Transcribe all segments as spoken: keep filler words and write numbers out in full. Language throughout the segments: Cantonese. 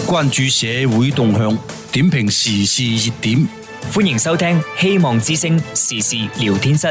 關注社會動向，點評時事熱點。 歡迎收聽希望之聲時事聊天室。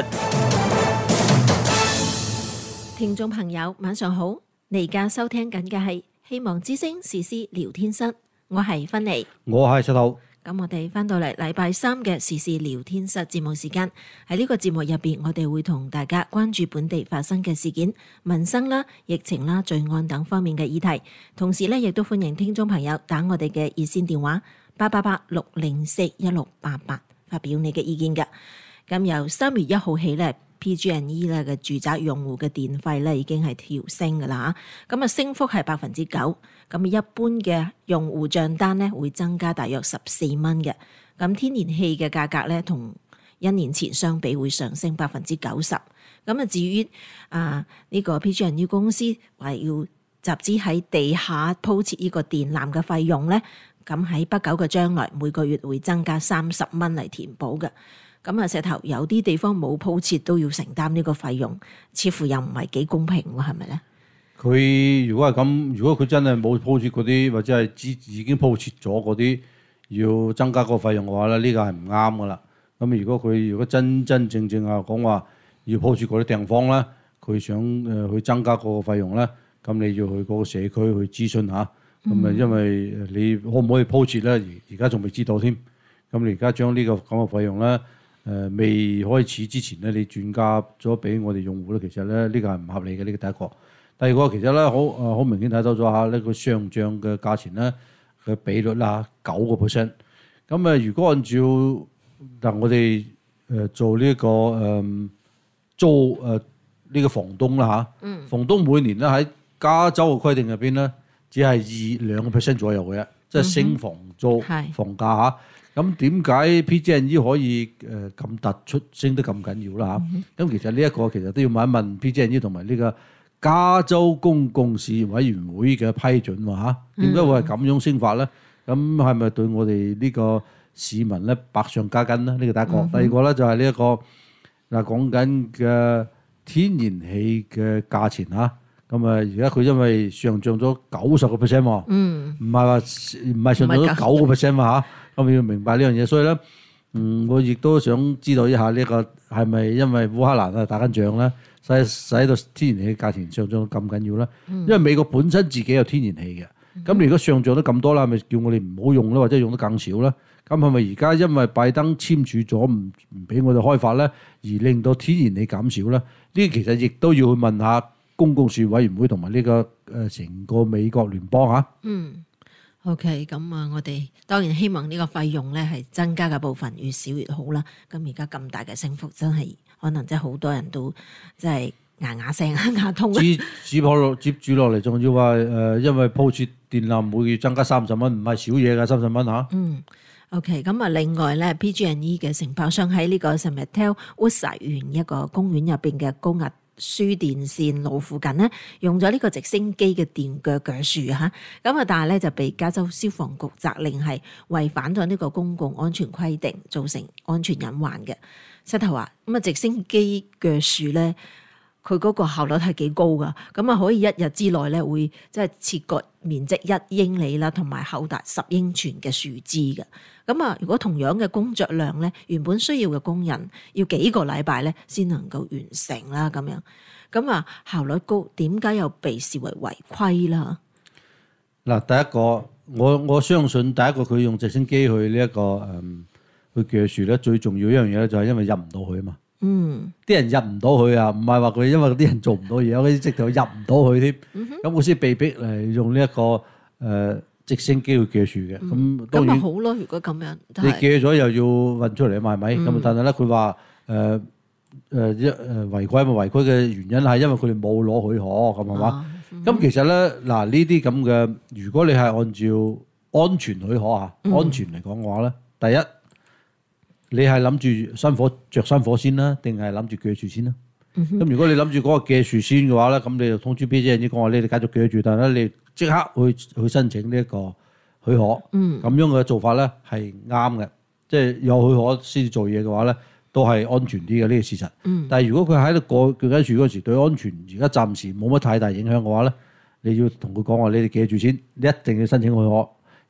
聽眾朋友晚上好，你而家收聽緊嘅係希望之聲時事聊天室，我係芬妮， 我係石頭。 咁我哋翻到嚟禮拜三嘅時事聊天室節目時間，喺呢個節目入邊，我哋會同大家關注本地發生嘅事件、民生啦、疫情啦、罪案等方面嘅議題。同時咧，亦都歡迎聽眾朋友打我哋嘅熱線電話八八八六零四一六八八發表你嘅意見嘅。咁由三月一號起咧，P G and E 咧嘅住宅用戶嘅電費咧已經係調升㗎啦嚇，咁啊升幅係百分之九。咁一般嘅用戶帳單咧會增加大約十四蚊嘅，咁天然氣嘅價格咧同一年前相比會上升百分之九十。咁啊至於啊呢個 P G and E 公司話要集資喺地下鋪設呢個電纜嘅費用咧，咁喺不久嘅將來每個月會增加三十蚊嚟填補嘅。咁啊石頭有啲地方冇鋪設都要承擔呢個費用，似乎又唔係幾公平喎，係咪咧？ 佢如果係咁，如果佢真係冇鋪設嗰啲，或者係已經鋪設咗嗰啲，要增加個費用嘅話咧，呢個係唔啱噶啦。咁如果佢如果真真正正啊講話要鋪設嗰啲地方咧，佢想誒去增加個費用咧，咁你要去嗰個社區去諮詢下。咁啊，因為你可唔可以鋪設咧？而而家仲未知道添。咁你而家將呢個咁嘅費用咧，誒、呃、未開始之前咧，你轉嫁咗俾我哋用戶咧，其實咧呢個係唔合理嘅。呢、這個第一個。第二個其實咧好誒好明顯睇到咗下呢個上漲嘅價錢咧嘅比率啦，九個 percent。咁啊，如果按照嗱我哋誒做呢、這個誒、嗯、租誒呢、呃這個房東啦嚇，嗯、房東每年咧喺加州嘅規定入邊咧，只係二兩個 percent 左右嘅啫，即係升房租、嗯、房價嚇。咁點解 P G and E 可以誒咁突出升得咁緊要啦嚇？咁、嗯、其實呢一個其實都要問一問 P G and E 同埋呢個加州公共事業委員會嘅批准喎嚇，點解會係咁樣升法咧？咁係咪對我哋呢個市民咧百上加斤咧？呢個第一個，嗯、第二個咧就係呢一個嗱講緊嘅天然氣嘅價錢嚇。咁啊而家佢因為上漲咗九十個 percent 喎，唔係話唔係上漲咗九個 percent 嘛嚇。咁要明白呢樣嘢，所以咧，嗯，我亦都想知道一下呢個係咪因為烏克蘭啊打緊仗咧？使使到天然氣價錢上漲咁緊要啦，因為美國本身自己有天然氣嘅，咁你如果上漲得咁多啦，咪叫我哋唔好用啦，或者用得更少啦。咁係咪而家因為拜登簽署咗唔唔俾我哋開發咧，而令到天然氣減少咧？呢其實亦都要去問下公共事務委員會同埋呢個誒成個美國聯邦嚇。嗯 ，OK，咁啊，我哋當然希望呢個費用咧係增加嘅部分越少越好啦。咁而家咁大嘅升幅真係〜可能真係好多人都真係牙牙聲牙痛。 接接落接住落嚟，仲要話誒，因為鋪設電纜每月增加三十蚊，唔係少嘢㗎，三十蚊嚇。嗯 ，OK，咁啊，另外咧 ，P G and E 嘅承包商喺呢個 Sametel Woodside 園一個公園入邊嘅高壓輸電線路附近咧，用咗呢個直升機嘅電鋸鋸樹嚇。咁啊，但係咧就被加州消防局責令係違反咗呢個公共安全規定，造成安全隱患嘅。石頭話咁啊，直升機鋸樹咧，佢嗰個效率係幾高噶，咁啊可以一日之內咧會即係切割面積一英里啦，同埋厚達十英寸嘅樹枝嘅。咁啊，如果同樣嘅工作量咧，原本需要嘅工人要幾個禮拜咧先能夠完成啦，咁樣咁啊效率高，點解又被視為違規啦？ 嗱，第一個我我相信第一個佢用直升機去呢、這、一個誒。嗯佢鋸樹咧，最重要一樣嘢咧，就係因為入唔到去啊嘛。嗯，啲人入唔到去啊，唔係話佢因為啲人做唔到嘢，有啲直頭入唔到去添。咁我先被逼嚟用呢、這、一個誒、呃、直升機去鋸樹嘅。咁、嗯、當然咁咪好咯，如果咁樣， 你鋸咗又要運出嚟啊嘛，係咪？咁、嗯、但係咧，佢話誒誒一誒違規咪違規嘅原因係因為佢哋冇攞許可，咁係嘛？咁、嗯、其實咧嗱呢啲咁嘅，如果你係按照安全許可啊，嗯、安全嚟講嘅話咧，第一。你係諗住生火着生火先啦，定係諗住鋸樹先啦？咁、嗯、哼如果你諗住嗰個鋸樹先嘅話咧，咁你就通知 P G and E 講話，你哋繼續鋸住，但係咧你即刻去去申請呢一個許可。咁、嗯、樣嘅做法咧係啱嘅，即係有許可先至做嘢嘅話咧，都係安全啲嘅呢個事實。嗯、但係如果佢喺度過鋸緊樹嗰時對安全而家暫時冇乜太大影響嘅話咧，你要同佢講話，你哋鋸住先，你一定要申請許可。而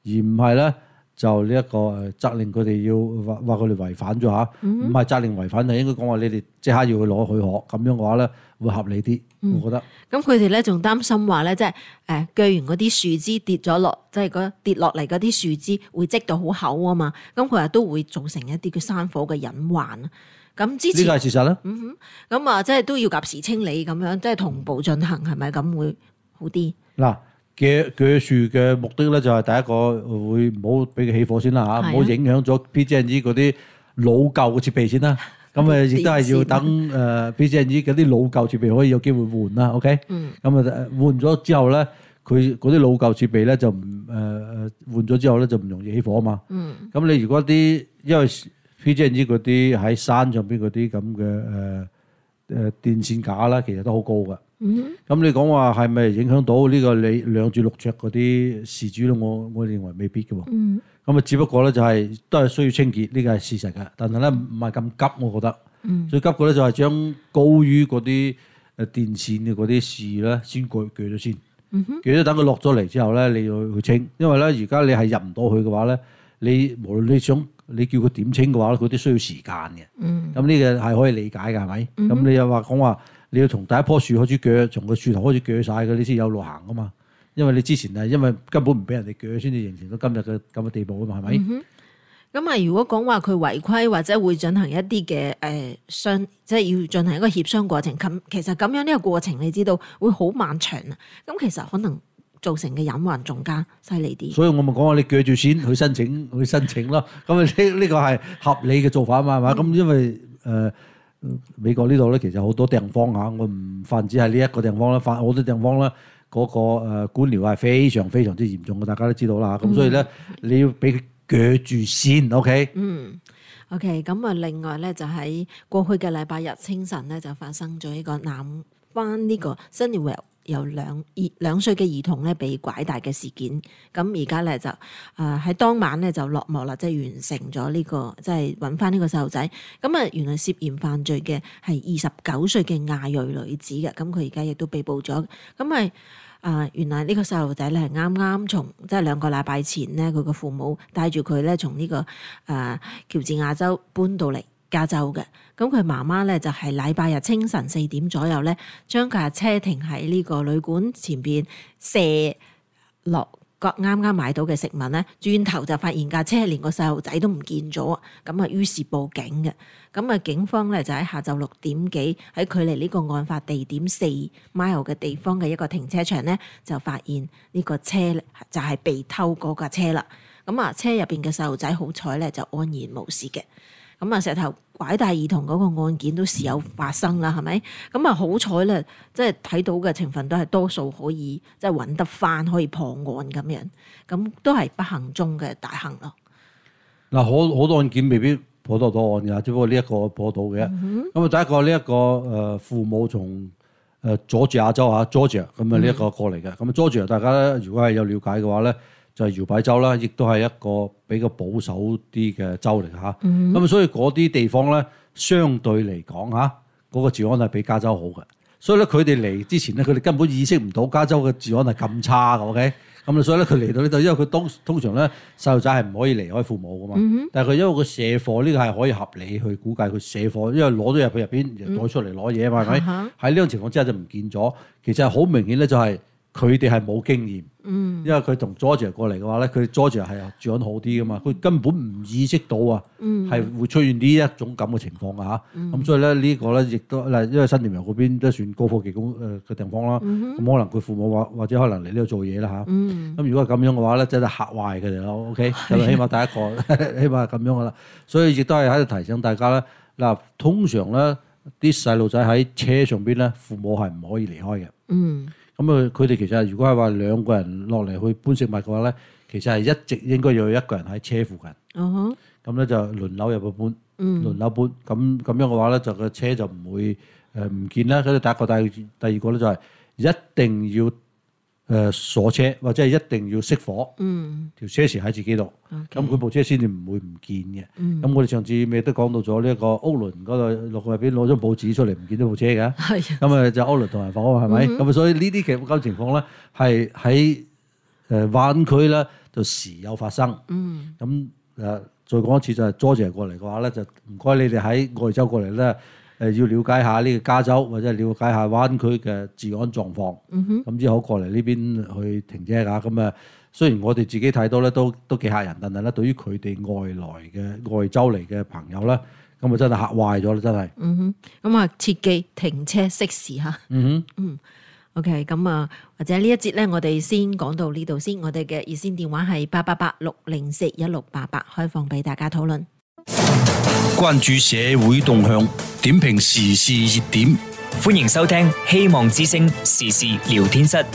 而唔係咧就呢、這、一個誒責令佢哋要話話佢哋違反咗嚇，唔係責令違反，就應該講話你哋即刻要去攞許可，咁樣嘅話咧會合理啲，我覺得。 咁佢哋咧仲擔心話咧，即係誒鋸完嗰啲樹枝跌咗落，即係嗰跌落嚟嗰啲樹枝會積到好厚啊嘛，咁佢話都會造成一啲叫山火嘅隱患。咁之前呢個係事實啦。 嗯哼，咁啊，即係都要及時清理咁樣，即係同步進行，係咪咁會好啲？ 嗱，鋸鋸樹嘅目的咧就係第一個會唔好俾佢起火先啦嚇，唔好影響咗 P G and E 嗰啲老舊嘅設備先啦。咁誒亦都係要等誒 P G and E 嗰啲老舊設備可以有機會換啦。OK， 嗯， 咁啊換咗之後咧，佢嗰啲老舊設備咧就唔誒誒換咗之後咧就唔容易起火啊嘛。 嗯， 咁你如果啲因為 P G and E 嗰啲喺山上邊嗰啲咁嘅誒誒電線架啦，其實都好高㗎。 嗯， 咁你講話係咪影響到呢個你兩住六尺嗰啲事主咧？我我認為未必嘅喎。 嗯， 咁啊，只不過咧就係都係需要清潔，呢個係事實嘅。但係咧唔係咁急，我覺得。 嗯， 最急嘅咧就係將高於嗰啲誒電線嘅嗰啲事咧先鋸鋸咗先。 嗯哼， 鋸咗等佢落咗嚟之後咧，你要去清，因為咧而家你係入唔到去嘅話咧，你無論你想你叫佢點清嘅話咧，佢都需要時間嘅。 嗯， 咁呢個係可以理解嘅，係咪？咁、嗯、你又話講話。你要從第一棵樹開始鋸，從個樹頭開始鋸晒嘅，你先有路行噶嘛。因為你之前係因為根本唔俾人哋鋸，先至形成到今日嘅咁嘅地步啊嘛，係咪？咁啊、 嗯，如果講話佢違規或者會進行一啲嘅誒商，即係要進行一個協商過程，咁其實咁樣呢個過程，你知道會好漫長啊。咁其實可能造成嘅隱患仲加犀利啲。所以我咪講話你鋸住先去申請去申請咯。咁啊呢呢個係合理嘅做法啊嘛，係嘛？咁、嗯、因為誒。呃美國呢度咧，其實好多地方嚇，我唔泛指係呢一個地方啦，泛好多地方咧，嗰個誒官僚係非常非常之嚴重嘅，大家都知道啦。咁、嗯、所以咧，你要俾佢鋸住先 ，OK？ 嗯 ，OK。咁啊，另外咧就喺過去嘅禮拜日清晨咧，就發生咗一個南灣呢個 Sunnyvale有兩兒兩歲嘅兒童咧被拐帶嘅事件，咁而家咧就誒喺、呃、當晚咧就落幕啦，即係完成咗呢、這個即係揾翻呢個細路仔。咁啊，原來涉嫌犯罪嘅係二十九歲嘅亞裔女子嘅，咁佢而家亦都被捕咗。咁咪啊，原來呢個細路仔咧係啱啱從即係兩個禮拜前咧，佢個父母帶住佢咧從呢、這個誒、呃、喬治亞州搬到嚟加州嘅，咁佢媽媽咧就係禮拜日清晨四點左右咧，將架車停喺呢個旅館前邊，卸落個啱啱買到嘅食物咧，轉頭就發現架車連個細路仔都唔見咗，咁啊於是報警嘅，咁啊警方咧就喺下晝六點幾喺距離呢個案發地點四 mile 嘅地方嘅一個停車場咧，就發現呢個車就係被偷嗰架車啦，咁啊車入邊嘅細路仔好彩咧就安然無事嘅。咁啊，石頭拐帶兒童嗰個案件都時有發生啦，係咪？咁啊，好彩咧，即係睇到嘅情況都係多數可以即係揾得翻，可以破案咁樣，咁都係不幸中嘅大幸咯。 嗱，好好多案件未必破到到案㗎，只不過呢一個破到嘅。咁啊、嗯，第一個呢一個誒父母從誒佐治亞州嚇 Georgia 咁啊呢一個過嚟嘅。咁啊 Georgia 大家咧如果係有了解嘅話咧，就係搖擺州啦，亦都係一個比較保守啲嘅州嚟嚇。咁啊、嗯，所以嗰啲地方咧，相對嚟講嚇，嗰個治安係比加州好嘅。所以咧，佢哋嚟之前咧，佢哋根本意識唔到加州嘅治安係咁差嘅。OK，咁啊，所以咧，佢嚟到呢度，因為佢通通常咧，細路仔係唔可以離開父母噶嘛。嗯、哼但係佢因為佢卸貨，呢、呢個係可以合理去估計佢卸貨，因為攞咗入去入邊，攞出嚟攞嘢嘛，係咪、嗯？喺呢種情況之下就唔見咗。其實係好明顯咧，就係佢哋係冇經驗。嗯，因為佢同 Georgia 過嚟嘅話咧，佢 Georgia 係治安好啲噶嘛，佢根本唔意識到啊，係、嗯、會出現呢一種咁嘅情況嘅嚇。咁、嗯、所以咧呢個咧亦都嗱，因為新田圍嗰邊都算高科技工誒嘅地方啦。咁、嗯、哼可能佢父母或或者可能嚟呢度做嘢啦嚇。咁、嗯、如果係咁樣嘅話咧，真係嚇壞佢哋咯。OK，咁起碼第一個起碼係咁樣噶啦。所以亦都係喺度提醒大家咧，嗱，通常咧啲細路仔喺車上邊咧，父母係唔可以離開嘅。嗯。咁啊，佢哋其實如果係話兩個人落嚟去搬食物嘅話咧，其實係一直應該要有一個人喺車附近。哦呵、uh。咁、huh. 咧就輪流入去搬，嗯、輪流搬。咁咁樣嘅話咧，就個車就唔會誒唔見啦。咁第一個，第第二個咧就係一定要誒鎖車，或者係一定要熄火。嗯。條車匙喺自己度。咁佢 Okay. 部車先至唔會唔見嘅。嗯。咁我哋上次咪都講到咗呢一個屋崙嗰度落去入邊攞張報紙出嚟，唔見到部車嘅。係。咁啊就屋崙同人房係咪？咁啊、嗯、哼所以呢啲嘅咁情況咧，係喺誒灣區咧就時有發生。 嗯。 咁誒再講一次就係多謝過嚟嘅話咧，就唔該你哋喺外州過嚟咧。誒要了解下呢個加州或者了解下灣區嘅治安狀況，咁之後過嚟呢邊去停車㗎。咁啊，雖然我哋自己睇到咧都都幾嚇人，但係咧對於佢哋外來嘅外州嚟嘅朋友咧，咁啊真係嚇壞咗啦，真係。 嗯哼，咁啊切記停車熄匙嚇。 嗯哼， 嗯。OK，咁啊，或者呢一節咧，我哋先講到呢度先。我哋嘅熱線電話係八八八六零四一六八八，開放俾大家討論。 關注社會動向，點評時事熱點。 歡迎收聽希望之聲時事聊天室。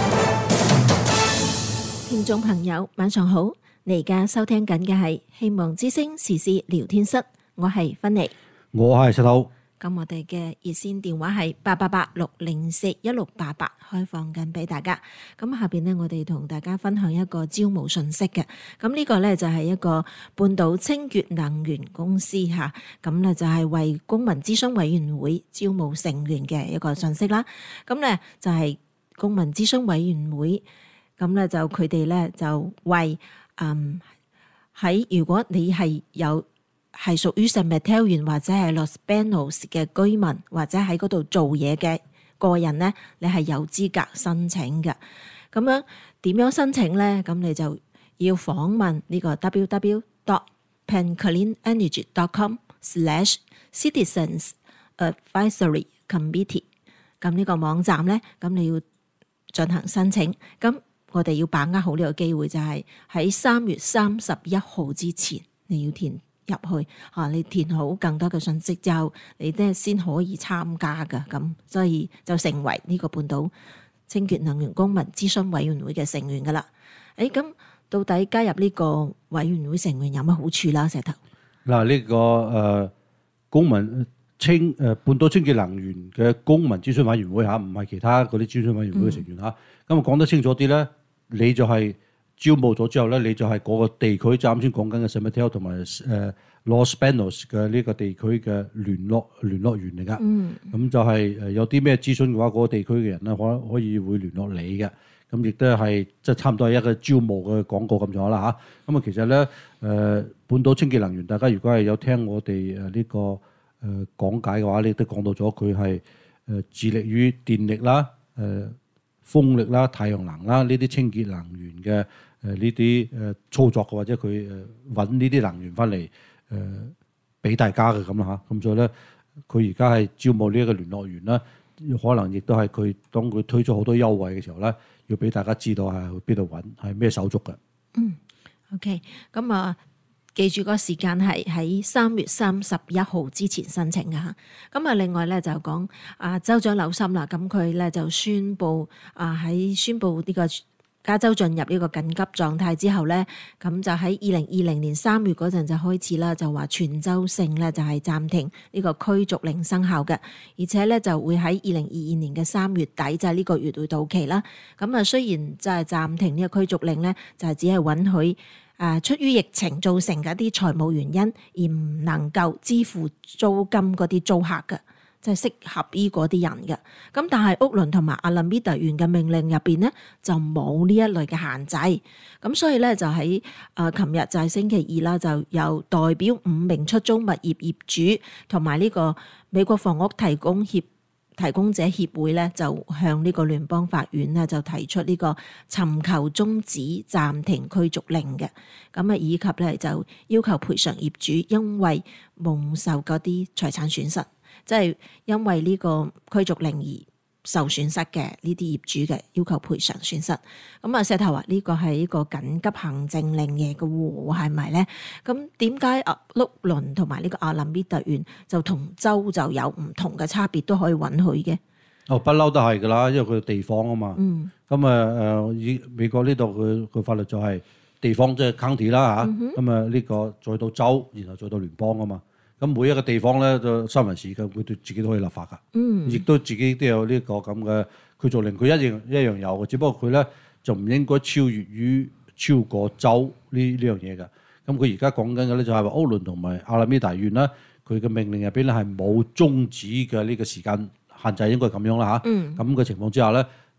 聽眾朋友，晚上好！你而家收聽緊嘅係希望之聲時事聊天室，我係芬妮， 我係石頭。 咁我哋嘅熱線電話係八八八六零四一六八八，開放緊俾大家。咁下邊呢，我哋同大家分享一個招募信息嘅。咁呢個呢，就係一個半島清潔能源公司嚇，咁呢，就係為公民諮詢委員會招募成員嘅一個信息啦。咁呢，就係公民諮詢委員會，咁呢，就佢哋呢，就為嗯喺如果你係有係屬於聖馬特縣或者係 Los Banos 嘅居民，或者喺嗰度做嘢嘅個人咧，你係有資格申請嘅。咁樣點樣申請咧？咁你就要訪問呢個 w w w dot penclean energy dot com slash citizens advisory committee。咁呢個網站咧，咁你要進行申請。咁我哋要把握好呢個機會，就係喺三月三十一號之前，你要填入去嚇，你填好更多嘅信息之後，你咧先可以參加㗎。咁所以就成為呢個半島清潔能源公民諮詢委員會嘅成員㗎啦。誒，咁到底加入呢個委員會成員有乜好處啦？石頭嗱，呢個誒公民清誒半島清潔能源嘅公民諮詢委員會嚇，唔係其他嗰啲諮詢委員會嘅成員嚇。咁啊講得清楚啲咧，你就係招募咗之後咧，你就係嗰個地區，就啱先講緊嘅 San Mateo 同埋誒 Los Banos 嘅呢個地區嘅聯絡聯絡員嚟㗎。嗯，咁就係誒有啲咩諮詢嘅話，嗰、那個地區嘅人咧可可以會聯絡你嘅。咁亦都係即係差唔多係一個招募嘅廣告咁咗啦嚇。咁啊其實咧誒、呃、半島清潔能源，大家如果係有聽我哋誒呢個誒、呃、講解嘅話，你都講到咗佢係誒致力於電力啦、誒、呃、風力啦、太陽能啦呢啲清潔能源嘅。誒呢啲誒操作嘅，或者佢誒揾呢啲能源翻嚟誒俾大家嘅咁啦嚇，咁所以咧佢而家係招募呢一個聯絡員啦，可能亦都係佢當佢推出好多優惠嘅時候咧，要俾大家知道係去邊度揾，係咩手續嘅。 嗯 ，OK，咁啊，記住個時間係喺三月三十一號之前申請嘅嚇。咁啊，另外咧就講啊，州長紐森啦，咁佢咧就宣布啊喺宣布呢個加州進入呢個緊急狀態之後咧，咁就喺二零二零年三月嗰陣就開始啦，就話全州性咧就係暫停呢個驅逐令生效嘅，而且咧就會喺二零二二年嘅三月底就係呢個月會到期啦。咁啊，雖然就係暫停呢個驅逐令咧，就係只係允許誒出於疫情造成嘅一啲財務原因而唔能夠支付租金嗰啲租客嘅。即係適合依嗰啲人嘅，咁但係屋崙同埋阿拉米達縣嘅命令入邊咧就冇呢一類嘅限制，咁所以咧就喺誒琴日就係星期二啦，就有代表五名出租物業業主同埋呢個美國房屋提供協提供者協會咧，就向呢個聯邦法院咧就提出呢個尋求終止暫停驅逐令嘅，咁啊以及咧就要求賠償業主因為蒙受嗰啲財產損失。即係因為呢個驅逐令而受損失嘅呢啲業主嘅要求賠償損失。咁啊，石頭話呢個係一個緊急行政令嘅喎，係咪咧？咁點解啊碌倫同埋呢個阿林比特縣就同州就有唔同嘅差別都可以允許嘅？ 哦，不嬲都係㗎啦，因為佢地方啊嘛。嗯。咁啊誒，以美國呢度佢佢法律就係地方即係 county 啦嚇。咁啊呢個再到州，然後再到聯邦啊嘛。咁每一個地方咧，就三藩市嘅，佢對自己都可以立法噶，嗯，亦都自己都有呢個咁嘅驅逐令，佢一樣一樣有嘅，只不過佢咧就唔應該超越於超過州呢呢樣嘢嘅。咁佢而家講緊嘅咧就係話歐倫同埋阿拉米達縣啦，佢嘅命令入邊咧係冇終止嘅呢個時間限制，應該咁樣啦嚇。咁嘅情況之下咧，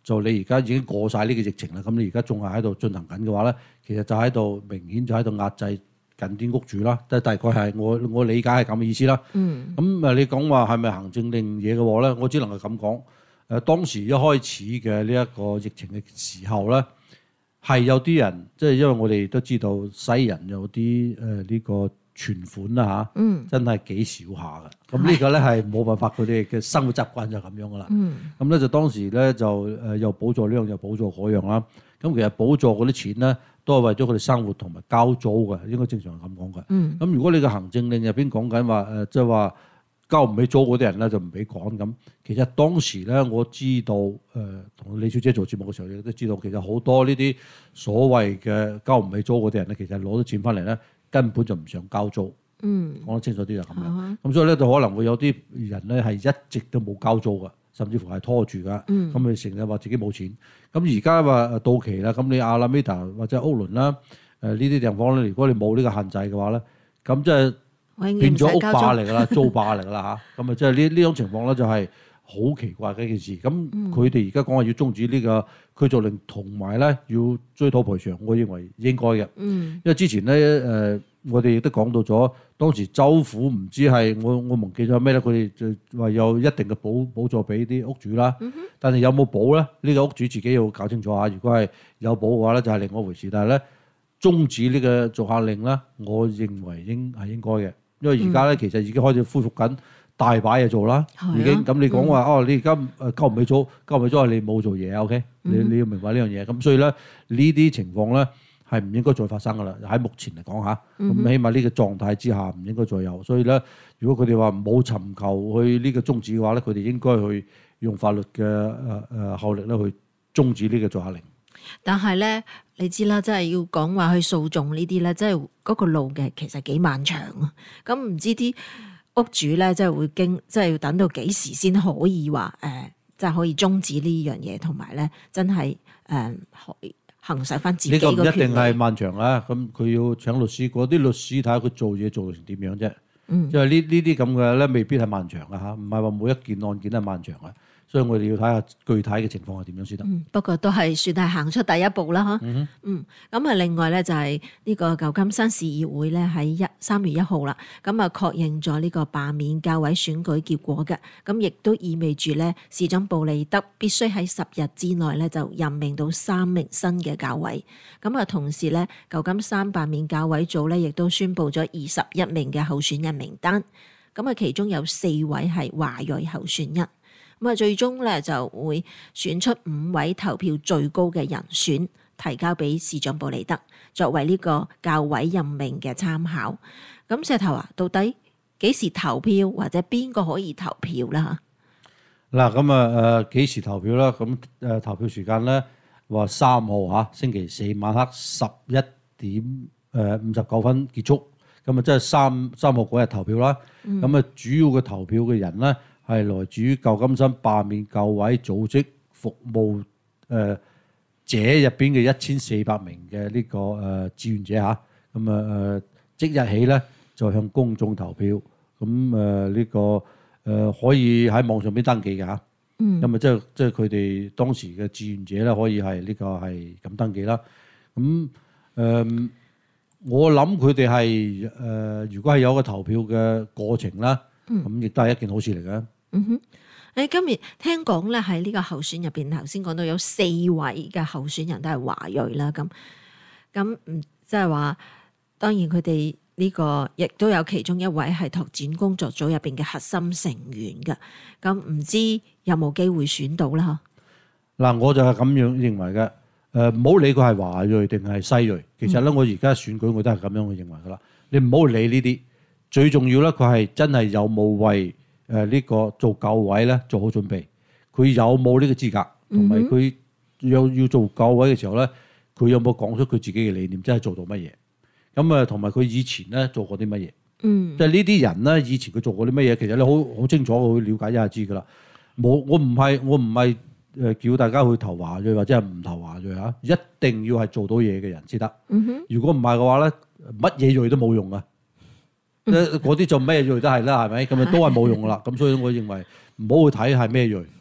就你而家已經過晒呢個疫情啦，咁你而家仲係喺度進行緊嘅話咧，其實就喺度明顯就喺度壓制緊啲屋主啦，即係大概係我我理解係咁嘅意思啦。 嗯。 咁誒，你講話係咪行政令嘢嘅話咧？我只能係咁講。誒，當時一開始嘅呢一個疫情嘅時候咧，係有啲人即係因為我哋都知道西人有啲誒呢個存款啦嚇， 嗯， 真係幾少下嘅。咁呢個咧係冇辦法，佢哋嘅生活習慣就咁樣噶啦。 嗯。 咁咧就當時咧就誒又補助呢樣又補助嗰樣啦。咁其實補助嗰啲錢咧都係為咗佢哋生活同埋交租嘅，應該正常係咁講嘅。 嗯。 咁如果你嘅行政令入邊講緊話誒，即係話交唔起租嗰啲人咧就唔俾趕咁。其實當時咧我知道誒，同、呃、李小姐做節目嘅時候亦都知道，其實好多呢啲所謂嘅交唔起租嗰啲人咧，其實攞咗錢翻嚟咧根本就唔想交租。嗯，講得清楚啲就咁樣。咁、uh huh. 所以咧就可能會有啲人咧係一直都冇交租㗎，甚至乎係拖住㗎。咁佢成日話自己冇錢。咁而家話到期啦，咁你阿拉米達或者屋崙啦，誒呢啲地方咧，如果你冇呢個限制嘅話咧，咁即係變咗屋霸嚟㗎啦，租霸嚟㗎啦嚇。咁啊，即係呢呢種情況咧，就係好奇怪嘅一件事。咁佢哋而家講話要終止呢個驅逐令，同埋咧要追討賠償，我認為應該嘅。嗯，因為之前咧誒、呃，我哋亦都講到咗，當時州府唔知係我我忘記咗咩咧，佢哋就話有一定嘅補補助俾啲屋主啦。嗯、哼但係有冇補咧？呢、呢個屋主自己要搞清楚下。如果係有補嘅話咧，就係另外一回事。但係咧終止呢個逐客令咧，我認為應係應該嘅。因為而家咧其實已經開始恢復緊，大把嘢做啦，已經咁你講話、嗯、哦，你而家誒交唔起租，交唔起租係你冇做嘢 OK？、嗯、你你要明白呢樣嘢。咁所以咧呢啲情況咧係唔應該再發生噶啦。喺目前嚟講嚇，咁、嗯、起碼呢個狀態之下唔應該再有。所以咧，如果佢哋話冇尋求去呢個終止嘅話咧，佢哋應該去用法律嘅誒誒效力咧去終止呢個逐客令。 但係咧，你知啦，真係要講話去訴訟呢啲咧，真係嗰個路嘅其實幾漫長啊。咁唔知啲屋主咧，即係會經，即係要等到幾時先可以話誒，即、呃、係可以終止呢樣嘢，同埋咧真係誒、呃、行使翻自己個權利。呢個唔一定係漫長啊，咁佢要請律師，嗰啲律師睇下佢做嘢做成點樣啫。 嗯， 因為呢呢啲咁嘅咧，未必係漫長啊嚇，唔係話每一件案件都係漫長啊。所以我哋要睇下具體嘅情況係點樣先得。 嗯，不過都係算係行出第一步啦，嗬。嗯哼。嗯，咁啊，另外咧就係呢個舊金山市議會咧喺一三月一號啦，咁啊確認咗呢個罷免教委選舉結果嘅，咁亦都意味住咧市長布利德必須喺十日之內咧就任命到三名新嘅教委。咁啊，同時咧舊金山罷免教委組咧亦都宣布咗二十一名嘅候選人名單，咁啊其中有四位係華裔候選人。咁啊，最終咧就會選出五位投票最高嘅人選，提交俾市長布利德作為呢個教委任命嘅參考。咁石頭啊，到底幾時投票或者邊個可以投票啦？ 嗱，咁啊誒幾時投票啦？咁誒投票時間咧話三號嚇，星期四晚黑十一點誒五十九分結束。咁啊，即係三三號嗰日投票啦。咁啊、嗯，主要嘅投票嘅人咧，係來自於舊金山罷免教委組織服務誒者入邊嘅一千四百名嘅呢個誒志願者嚇，咁啊誒即日起咧就向公眾投票，咁誒呢個誒可以喺網上邊登記嘅嚇，咁啊即係即係佢哋當時嘅志願者咧可以係呢個係咁登記啦，咁誒我諗佢哋係誒如果係有個投票嘅過程啦，咁亦都係一件好事嚟嘅。 嗯哼，誒今日聽講咧喺呢個候選入邊，頭先講到有四位嘅候選人都係華裔啦，咁咁唔即係話，當然佢哋呢個亦都有其中一位係拓展工作組入邊嘅核心成員嘅，咁唔知有冇機會選到啦？ 嗬，嗱，我就係咁樣認為嘅，誒唔好理佢係華裔定係西裔，其實咧、嗯、我而家選舉我都係咁樣去認為噶啦，你唔好理呢啲，最重要咧佢係真係有冇為誒呢、呃這個做教委咧做好準備，佢有冇呢個資格，同埋佢有要做教委嘅時候咧，佢有冇講出佢自己嘅理念，真係做到乜嘢？咁啊，同埋佢以前咧做過啲乜嘢？嗯，即係呢啲人咧，以前佢做過啲乜嘢？其實你好好清楚去了解一下知噶啦。冇，我唔係我唔係誒叫大家去投華裔或者係唔投華裔嚇，一定要係做到嘢嘅人先得。嗯哼，如果唔係嘅話咧，乜嘢裔都冇用啊！嗰啲做咩裔都係啦，係咪？咁啊都係冇用噶啦。咁所以我認為唔好去睇係咩裔，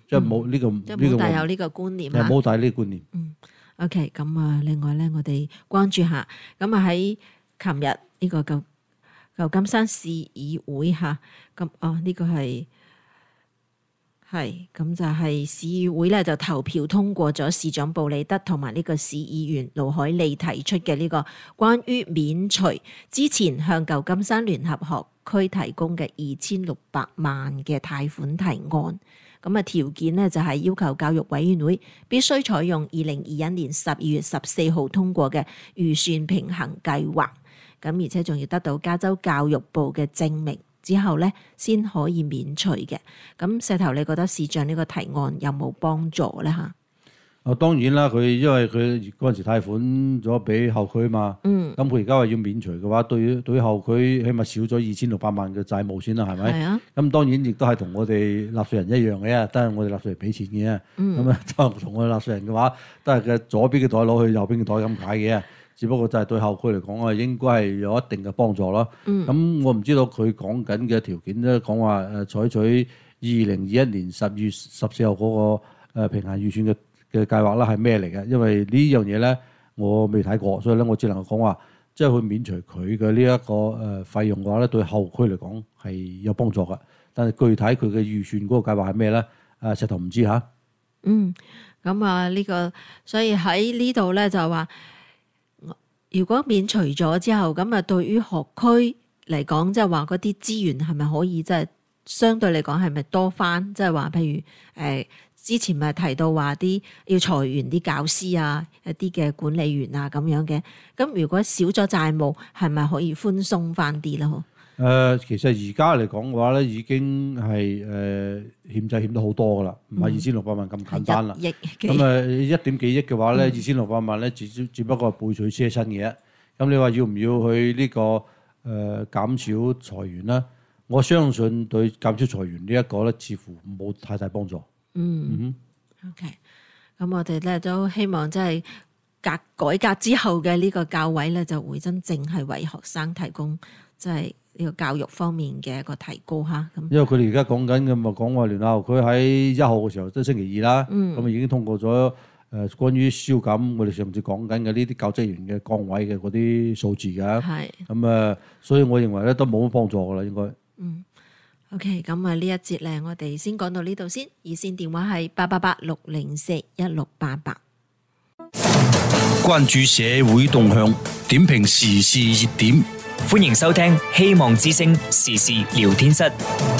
即係冇呢個即係冇帶有呢個觀念啊， 冇帶呢個觀念。 嗯 OK， 咁啊，另外咧，我哋關注下，咁啊喺琴日呢個舊舊金山市議會嚇，咁哦呢個係係咁就係市議會咧就投票通過咗市長布里德同埋呢個市議員盧海利提出嘅呢個關於免除之前向舊金山聯合學區提供嘅二千六百萬嘅貸款提案。咁啊條件呢，就係要求教育委員會必須採用二零二一年十二月十四號通過嘅預算平衡計劃，咁而且仲要得到加州教育部嘅證明之後咧，先可以免除嘅。咁石頭，你覺得市長呢個提案有冇幫助咧？嚇？ 啊，當然啦，佢因為佢嗰陣時貸款咗俾校區嘛，咁佢而家話要免除嘅話，對於對於校區起碼少咗二千六百萬嘅債務先啦，係咪？係啊。咁當然亦都係同我哋納稅人一樣嘅，都係我哋納稅人俾錢嘅。咁、嗯、啊，同我哋納稅人嘅話，都係嘅左邊嘅袋攞去右邊嘅袋咁解嘅。只不過就係對校區嚟講啊，應該係有一定嘅幫助咯。咁、嗯、我唔知道佢講緊嘅條件咧，講話誒採取二零二一年十月十四號嗰個誒平衡預算嘅嘅計劃啦，係咩嚟嘅？因為呢樣嘢咧，我未睇過，所以咧我只能夠講話，即係去免除佢嘅呢一個誒費用嘅話咧，對後區嚟講係有幫助嘅。但係具體佢嘅預算嗰個計劃係咩咧？誒石頭唔知嚇。 嗯，咁啊呢個，所以喺呢度咧就話，如果免除咗之後，咁啊對於學區嚟講，即係話嗰啲資源係咪可以即係相對嚟講係咪多返？即係話譬如誒。呃之前咪提到話啲要裁員啲教師啊，一啲嘅管理員啊咁樣嘅，咁如果少咗債務，係咪可以寬鬆翻啲咧？誒、 呃，其實而家嚟講嘅話咧，已經係誒、呃、欠債欠得好多噶啦，唔係二千六百萬咁簡單啦。 一億咁啊，一點幾億嘅話咧，二千六百萬咧，只只不過係杯水車薪嘅。咁你話要唔要去呢、這個誒、呃、減少裁員咧？我相信對減少裁員呢一個咧，似乎冇太大幫助。 嗯 ，OK，咁我哋咧都希望即係革改革之後嘅呢個教委咧，就會真正係為學生提供即係呢個教育方面嘅一個提高嚇。咁因為佢哋而家講緊嘅咪講話聯校，佢喺一號嘅時候即係星期二啦，咁啊、嗯、已經通過咗誒關於宵禁，我哋上次講緊嘅呢啲教職員嘅崗位嘅嗰啲數字㗎。係咁啊，所以我認為咧都冇乜幫助㗎啦，應該。嗯。 OK，咁啊呢一節咧，我哋先講到呢度先。熱線電話係八八八六零四一六八八。 關注社會動向，點評時事熱點， 歡迎收聽希望之聲時事聊天室。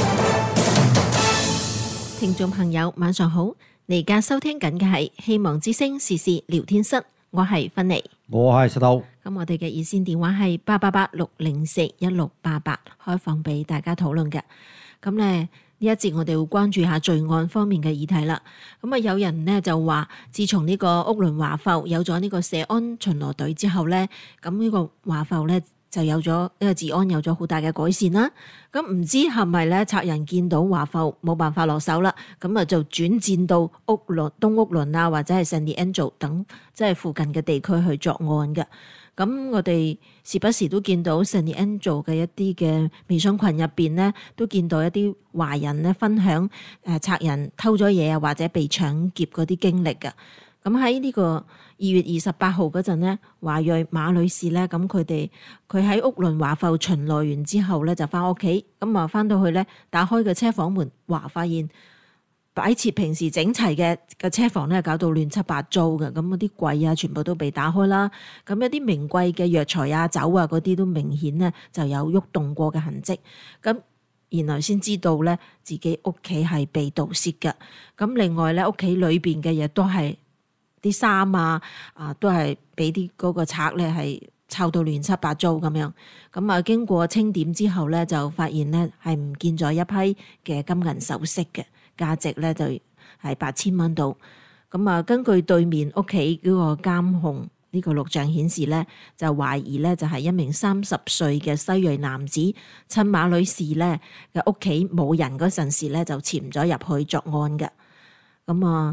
聽眾朋友，晚上好，你而家收聽緊嘅係希望之聲時事聊天室，我係芬妮， 我係石頭。 咁我哋嘅熱線電話係八八八六零四一六八八，開放俾大家討論嘅。咁咧呢一節我哋會關注下罪案方面嘅議題啦。咁啊有人呢就話，自從呢個屋崙華埠有咗呢個社安巡邏隊之後咧，咁呢個華埠咧就有咗呢個治安有咗好大嘅改善啦。咁唔知係咪咧賊人見到華埠冇辦法落手啦，咁啊就轉戰到屋崙東屋崙啊，或者係 San Leandro 等即係附近嘅地區去作案嘅。咁我哋時不時都見到 San Leandro 嘅一啲嘅微信群入邊咧，都見到一啲華人咧分享誒賊人偷咗嘢啊，或者被搶劫嗰啲經歷嘅。咁喺呢個二月二十八號嗰陣咧，華裔馬女士咧，咁佢哋佢喺屋崙華埠巡邏完之後咧，就翻屋企，咁啊翻到去咧，打開個車房門，哇！發現擺設平時整齊嘅嘅車房咧，搞到亂七八糟嘅，咁嗰啲櫃啊，全部都被打開啦。咁一啲名貴嘅藥材啊、酒啊嗰啲都明顯咧就有喐動過嘅痕跡。咁然後先知道咧，自己屋企係被盜竊嘅。咁另外咧，屋企裏邊嘅嘢都係啲衫啊，啊都係俾啲嗰個賊咧係抄到亂七八糟咁樣。咁啊，經過清點之後咧，就發現咧係唔見咗一批嘅金銀首飾嘅。價值咧就係八千蚊度，咁啊根據對面屋企嗰個監控呢個錄像顯示咧，就懷疑咧就係一名三十歲嘅西裔男子，趁馬女士咧嘅屋企冇人嗰陣時咧就潛咗入去作案嘅。咁啊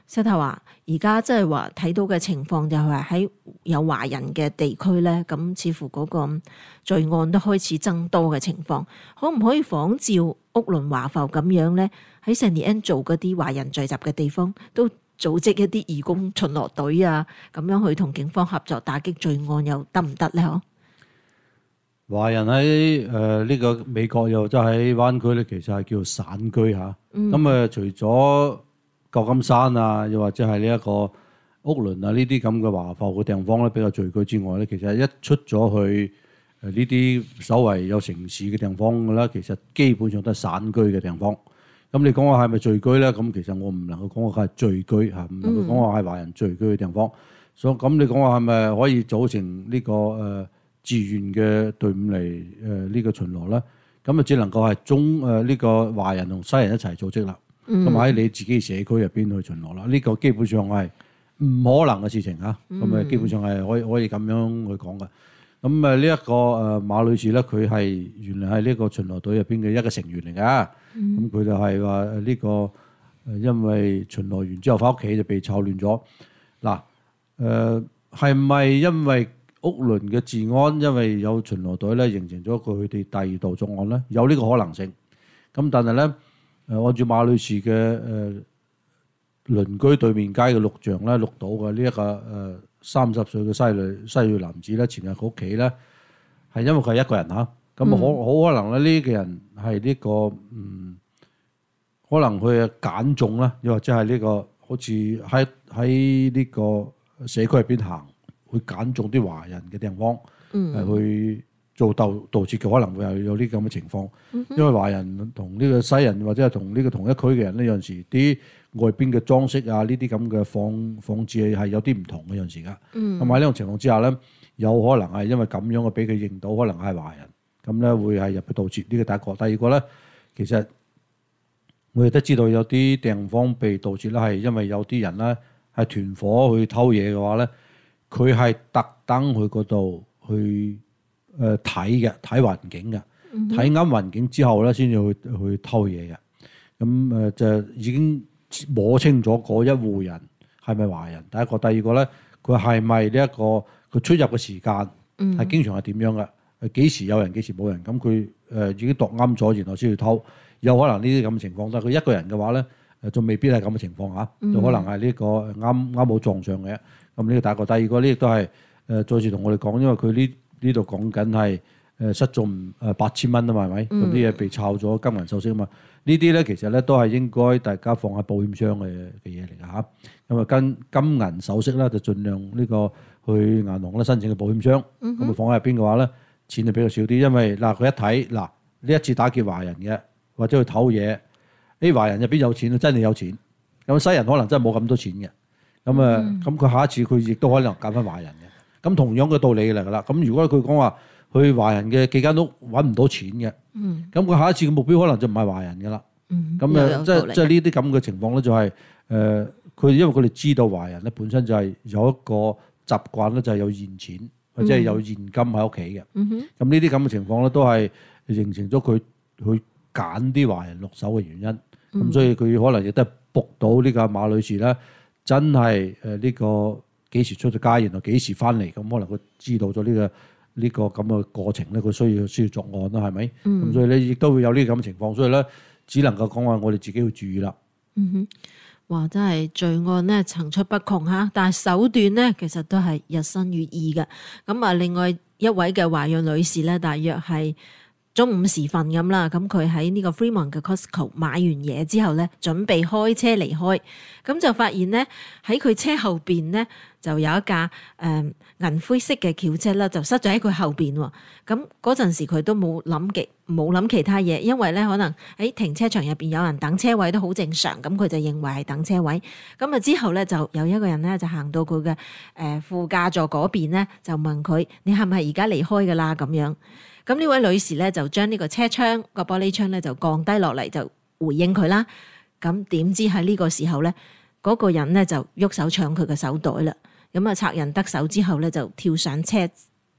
石頭話：而家即係話睇到嘅情況就係喺有華人嘅地區咧，咁似乎嗰個罪案都開始增多嘅情況，可唔可以仿照屋崙華埠咁樣咧？喺聖尼恩做嗰啲華人聚集嘅地方，都組織一啲義工巡邏隊啊，咁樣去同警方合作打擊罪案，又得唔得咧？嗬？ 華人喺誒呢個美國又即係喺灣區咧，其實係叫做散居嚇。咁、嗯、啊，除咗舊金山啊，又或者係呢一個屋崙啊，呢啲咁嘅華埠嘅地方咧，比較聚居之外咧，其實一出咗去誒呢啲稍為有城市嘅地方嘅啦，其實基本上都係散居嘅地方。咁你講話係咪聚居咧？咁其實我唔能夠講話係聚居嚇，唔能夠講話係華人聚居嘅地方。所以咁你講話係咪可以組成呢、這個誒、呃、志願嘅隊伍嚟誒呢個巡邏咧？咁啊，只能夠係中誒呢、呃這個華人同西人一齊組織啦。咁喺、嗯、你自己社區入邊去巡邏啦，呢、這個基本上係唔可能嘅事情嚇。咁啊、嗯，基本上係可以可以咁樣去講嘅。咁誒呢一個誒馬女士咧，佢係原來係呢個巡邏隊入邊嘅一個成員嚟㗎。咁佢、嗯、就係話呢個誒，因為巡邏完之後翻屋企就被炒亂咗。嗱誒，係咪因為屋崙嘅治安，因為有巡邏隊咧，形成咗佢哋第二度作案咧？有呢個可能性。咁但係咧。誒按照馬女士嘅誒鄰居對面街嘅錄像咧，錄到嘅呢一個誒三十歲嘅西女西裔男子咧，前日佢屋企咧係因為佢係一個人嚇，咁啊好好可能咧呢個人係呢個嗯，可能佢係揀中啦，又或者係呢個好似喺喺呢個社區入邊行，會揀中啲華人嘅地方，係去。做盜盜竊嘅可能會有有啲咁嘅情況，因為華人同呢個西人或者係同呢個同一區嘅人咧，有陣時啲外邊嘅裝飾啊，呢啲咁嘅放放置係有啲唔同嘅有陣時噶。咁喺呢種情況之下咧，有可能係因為咁樣嘅俾佢認到，可能係華人，咁咧會係入去盜竊。呢個第一個，第二個咧，其實我哋都知道有啲地方被盜竊咧，係因為有啲人咧係團伙去偷嘢嘅話咧，佢係特登去嗰度去。誒睇嘅睇環境嘅，睇啱環境之後咧，先至去去偷嘢嘅。咁誒就已經摸清咗嗰一戶人係咪華人。第一個，第二個咧，佢係咪呢一個佢出入嘅時間係經常係點樣嘅？誒幾時有人，幾時冇人？咁佢誒已經度啱咗，然後先去偷。有可能呢啲咁嘅情況，但係佢一個人嘅話咧，誒仲未必係咁嘅情況嚇，就可能係呢個啱啱好撞上嘅。咁呢個第一個，第二個呢亦都係誒再次同我哋講，因為佢呢。呢度講緊係誒失蹤誒八千蚊啊嘛，係咪？咁啲嘢被炒咗金銀首飾啊嘛，呢啲咧其實咧都係應該大家放喺保險箱嘅嘅嘢嚟㗎嚇。咁啊金金銀首飾咧就盡量呢個去銀行咧申請嘅保險箱，咁啊放喺入邊嘅話咧錢就比較少啲，因為嗱佢一睇嗱呢一次打劫華人嘅或者去偷嘢，啲華人入邊有錢真係有錢，咁西人可能真係冇咁多錢嘅，咁啊咁佢下一次佢亦都可能揀翻華人嘅。咁同樣嘅道理嚟㗎啦。咁如果佢講話去華人嘅幾間屋揾唔到錢嘅，咁佢、嗯、下一次嘅目標可能就唔係華人㗎啦。咁誒、嗯，即係即係呢啲咁嘅情況咧、就係，就係誒佢因為佢哋知道華人咧本身就係有一個習慣咧，就係有現錢或者係有現金喺屋企嘅。咁呢啲咁嘅情況咧，都係形成咗佢去揀啲華人落手嘅原因。咁、嗯、所以佢可能亦都係捕到呢個馬女士咧，真係誒呢個。幾時出咗街，然後幾時翻嚟，咁可能佢知道咗呢、呢個呢、呢個咁嘅過程咧，佢需要需要作案啦，係咪？咁、嗯、所以咧亦都會有呢啲咁嘅情況，所以咧只能夠講話我哋自己要注意啦。 嗯哼，哇！真係罪案咧層出不窮嚇，但係手段咧其實都係日新月異嘅。咁啊，另外一位嘅華裔女士咧，大約係中午時分咁啦，咁佢喺呢個 Fremont 嘅 Costco 買完嘢之後咧，準備開車離開，咁就發現咧喺佢車後邊咧就有一架誒、呃、銀灰色嘅轎車啦，就塞咗喺佢後邊喎。咁嗰陣時佢都冇諗極冇諗其他嘢，因為咧可能喺停車場入邊有人等車位都好正常，咁佢就認為係等車位。咁啊之後咧就有一個人咧就行到佢嘅誒副駕座嗰邊咧，就問佢：你係咪而家離開㗎啦？咁樣。咁呢位女士咧就將呢個車窗個玻璃窗咧就降低落嚟，就回應佢啦。咁點知喺呢個時候咧，嗰、嗰個人咧就喐手搶佢嘅手袋啦。咁啊，賊人得手之後咧就跳上車，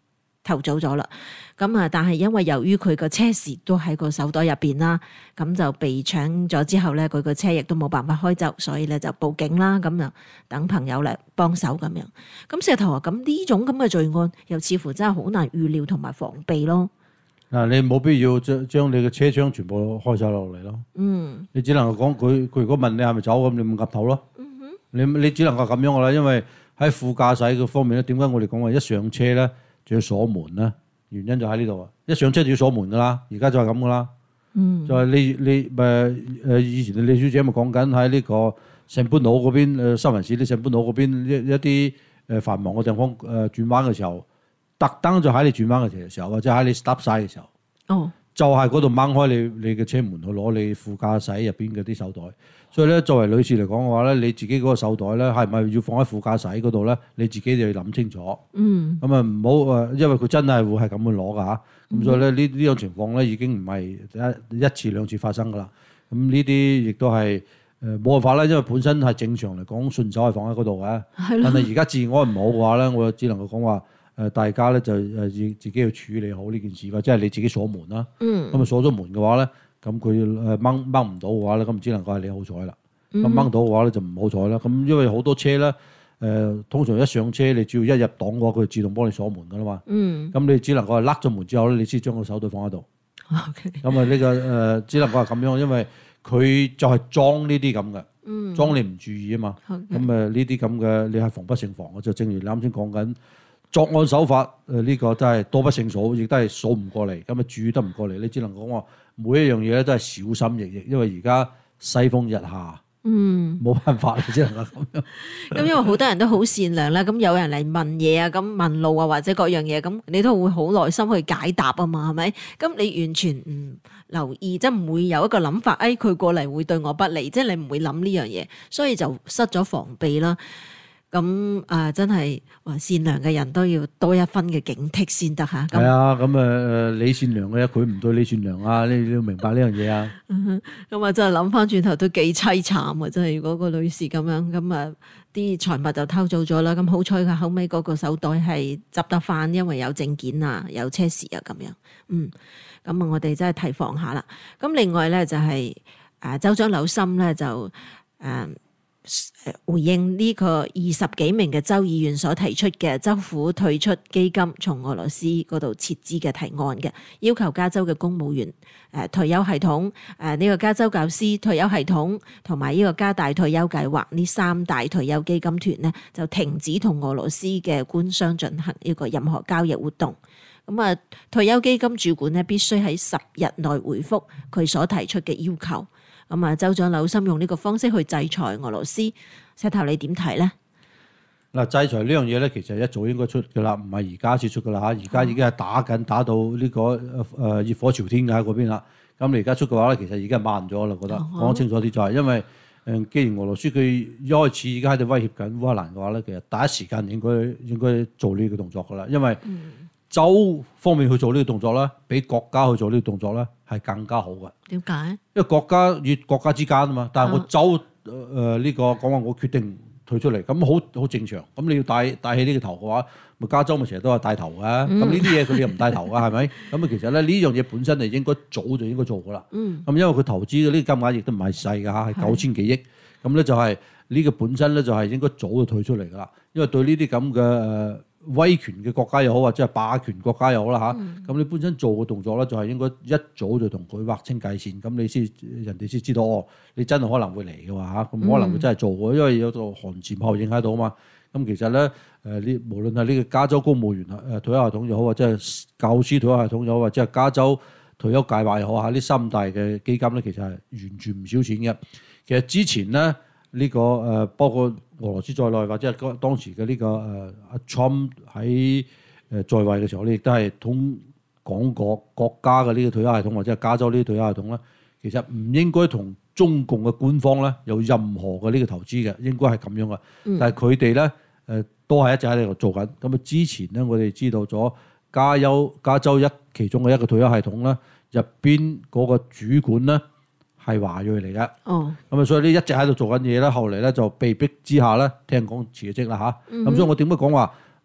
偷走咗啦。咁啊，但係因為由於佢個車匙都喺個手袋入邊啦，咁就被搶咗之後咧，佢個車亦都冇辦法開走，所以咧就報警啦。咁就等朋友嚟幫手咁樣。咁石頭話：咁呢種咁嘅罪案，又似乎真係好難預料同埋防備咯。 嗱，你冇必要將將你嘅車窗全部開晒落嚟咯。嗯，你只能夠講佢佢如果問你係咪走咁，你唔岌頭咯。嗯哼，你你只能夠咁樣噶啦，因為喺副駕駛嘅方面咧，點解我哋講話一上車咧就要鎖門咧？原因就喺呢度啊！一上車就要鎖門噶啦，而家就係咁噶啦。嗯，就係你你誒誒以前李小姐咪講緊喺呢個聖般島嗰邊誒三藩市啲聖般島嗰邊一一啲誒繁忙嘅地方誒轉彎嘅時候，特登就喺你轉彎嘅時候，或者喺你 stop sign 嘅時候，哦，就係嗰度掹開你你嘅車門去攞你副駕駛入邊嗰啲手袋。所以咧，作為女士嚟講嘅話咧，你自己嗰個手袋咧係咪要放喺副駕駛嗰度咧？你自己就要諗清楚。嗯。咁啊唔好誒，因為佢真係會係咁去攞㗎嚇。咁、嗯、所以咧呢呢種情況咧已經唔係一一次兩次發生㗎啦。咁呢啲亦都係誒冇辦法啦，因為本身係正常嚟講順手係放喺嗰度嘅。係咯。但係而家治安唔好嘅話咧，我只能夠講話誒大家咧就誒自自己要處理好呢件事，或者係你自己鎖門啦。嗯。咁啊鎖咗門嘅話咧。咁佢誒掹掹唔到嘅話咧，咁只能夠係你好彩啦。咁掹到嘅話咧就唔好彩啦。咁因為好多車咧誒、呃，通常一上車你只要一入檔嘅話，佢就自動幫你鎖門噶啦嘛。嗯。咁你只能夠係甩咗門之後咧，你先將個手袋放喺度。OK。咁啊呢個誒、呃、只能夠係咁樣，因為佢就係裝呢啲咁嘅。嗯。裝你唔注意啊嘛。咁誒呢啲咁嘅你係防不勝防嘅，就正如你啱先講緊。作案手法誒呢、這個真係多不勝數，亦都係數唔過嚟，咁啊注意得唔過嚟。你只能講話每一樣嘢咧都係小心翼翼，因為而家西風日下，嗯，冇辦法，只能夠咁樣。 咁因為好多人都好善良啦，咁有人嚟問嘢啊，咁問路啊或者各樣嘢，咁你都會好耐心去解答啊嘛，係咪？咁你完全唔留意，即係唔會有一個諗法，誒、哎、佢過嚟會對我不利，即係你唔會諗呢樣嘢，所以就失咗防備啦。咁啊、呃，真係話善良嘅人都要多一分嘅警惕先得嚇。 係啊，咁誒誒，你善良嘅，佢唔對你善良啊，你你要明白呢樣嘢啊。 咁啊，真係諗翻轉頭都幾凄慘啊！真係，如果個女士咁樣，咁啊啲財物就偷走咗啦。咁好彩佢後尾嗰個手袋係執得翻，因為有證件啊，有車匙啊咁樣。嗯，咁啊，我哋真係提防下啦。咁另外咧就係、是、誒、呃、州長紐森咧就誒。呃回應呢個二十幾名嘅州議員所提出嘅州府退出基金從俄羅斯嗰度撤資嘅提案嘅，要求加州嘅公務員誒退休系統誒呢個加州教師退休系統同埋呢個加大退休計劃呢三大退休基金團呢，就停止同俄羅斯嘅官商進行呢個任何交易活動。咁啊，退休基金主管呢，必須喺十日內回覆佢所提出嘅要求。咁啊，州長紐森用呢個方式去制裁俄羅斯，石頭你點睇咧？ 嗱，制裁呢樣嘢咧，其實一早應該出㗎啦，唔係而家先出㗎啦嚇。而家已經係打緊，打到呢個誒誒熱火朝天嘅喺嗰邊啦。咁你而家出嘅話咧，其實已經係慢咗啦，覺得講清楚啲就係，因為誒，既然俄羅斯佢一開始已經喺度威脅緊烏克蘭嘅話咧，其實第一時間應該應該做呢個動作㗎啦，因為州方面去做呢個動作咧，比國家去做呢個動作咧係更加好嘅。 點解？ 因為國家與國家之間啊嘛，但係我州誒呢、呃這個講話我決定退出嚟，咁好好正常。咁你要帶帶起呢個頭嘅話，咪加州咪成日都係帶頭嘅。咁呢啲嘢佢哋又唔帶頭嘅，係咪？咁啊其實咧呢樣嘢本身係應該早就應該做㗎啦。咁、嗯、因為佢投資嘅呢個金額亦都唔係細㗎嚇，係九千幾億。咁咧就係呢個本身咧就係應該早就退出嚟㗎啦。因為對呢啲咁嘅誒。呃威權嘅國家又好，或者係霸權國家又好啦嚇，咁、嗯、你本身做嘅動作咧，就係應該一早就同佢劃清界線，咁你先人哋先知道哦，你真係可能會嚟嘅話嚇，咁可能會真係做嘅，因為有個寒蟬效應喺度啊嘛。咁其實咧誒，呢無論係呢個加州公務員誒退休系統又好，或者係教師退休系統又好，或者係加州退休計劃又好嚇，呢三大嘅基金咧，其實係完全唔少錢嘅。其實之前咧。呢、這個誒、呃、包括俄羅斯在內，或者係當時嘅呢、這個誒阿 Trump 喺誒在位嘅時候咧，亦都係通講過國家嘅呢個退休系統，或者係加州呢啲退休系統咧，其實唔應該同中共嘅官方咧有任何嘅呢個投資嘅，應該係咁樣嘅。但係佢哋咧誒都係一直喺度做緊。咁啊之前咧，我哋知道咗加州加州一其中嘅一個退休系統咧，入邊嗰個主管咧。係華裔嚟嘅，咁、哦、啊，所以呢一直喺度做緊嘢啦。後嚟咧就被逼之下咧，聽講辭職啦嚇。咁、嗯、所以我點解講話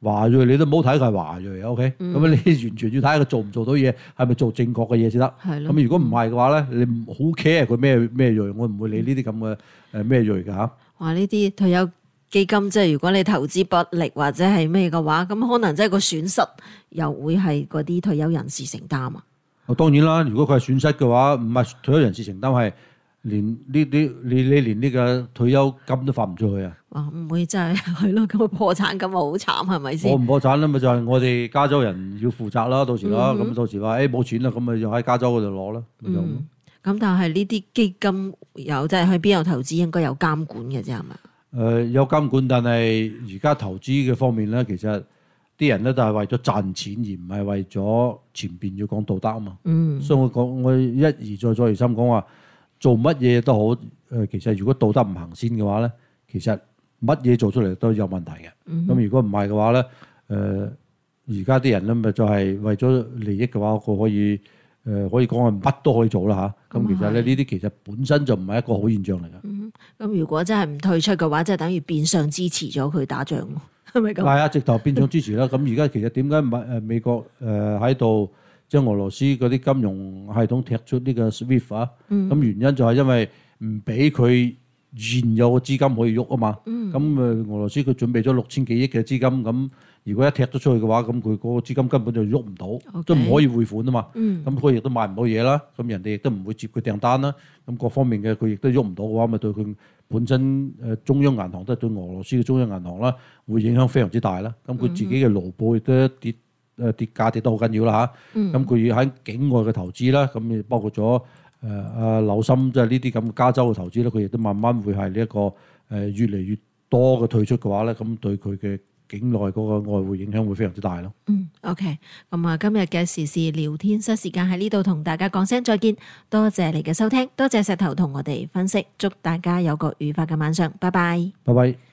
華裔你都唔好睇佢係華裔，OK？咁、嗯、你完全要睇下佢做唔做到嘢，係咪做正確嘅嘢先得。咁如果唔係嘅話咧，你唔好 care 佢咩咩裔，我唔會理呢啲咁嘅誒咩裔㗎嚇。 哇！呢啲退休基金即係如果你投資不力或者係咩嘅話，咁可能即係個損失又會係嗰啲退休人士承擔啊。 哦，當然啦，如果佢係損失嘅話，唔係退休人士承擔，係連呢啲你你連呢個退休金都發唔出去啊！ 哇，唔會真係係咯，咁破產咁啊好慘係咪先？ 破唔破產啦，咪就係我哋加州人要負責啦，到時啦，咁、嗯、到時話誒冇錢啦，咁咪就喺加州嗰度攞啦。嗯， 咁但係呢啲基金有即係去邊度投資應該有監管嘅啫係嘛？ 誒、呃、有監管，但係而家投資嘅方面咧，其實啲人咧都係為咗賺錢，而唔係為咗前邊要講道德啊嘛。嗯，所以我講我一而再再而三講話，做乜嘢都好誒、呃，其實如果道德唔行先嘅話咧，其實乜嘢做出嚟都有問題嘅。咁、嗯、如果唔係嘅話咧，誒而家啲人咧咪就係為咗利益嘅話，佢可以誒、呃、可以講係乜都可以做啦嚇。咁、嗯、其實咧呢啲其實本身就唔係一個好現象嚟嘅。嗯， 咁如果真係唔退出嘅話，即係等於變相支持咗佢打仗，係咪咁？係啊，直頭變相支持啦。咁而家其實點解唔係誒美國誒喺度將俄羅斯嗰啲金融系統踢出呢個 SWIFT 啊？咁、嗯、原因就係因為唔俾佢現有嘅資金可以喐啊嘛。咁誒、嗯、俄羅斯佢準備咗六千幾億嘅資金，咁如果一踢咗出去嘅話，咁佢嗰個資金根本就喐唔到，都唔 Okay. 可以匯款啊嘛。咁佢亦都買唔到嘢啦，咁人哋亦都唔會接佢訂單啦。咁各方面嘅佢亦都喐唔到嘅話，咪對佢本身誒中央銀行都係對俄羅斯嘅中央銀行啦，會影響非常之大啦。咁佢自己嘅盧布亦都跌誒跌價跌得好緊要啦嚇。咁佢要喺境外嘅投資啦，咁包括咗誒阿紐森即係呢啲咁加州嘅投資咧，佢亦都慢慢會係呢一個誒越嚟越多嘅退出嘅話咧，咁對佢嘅境內嗰個外匯影響會非常之大咯。 嗯 ，OK，咁啊，今日嘅時事聊天室時間喺呢度同大家講聲再見，多謝你嘅收聽，多謝石頭同我哋分析，祝大家有個愉快嘅晚上，拜拜， 拜拜。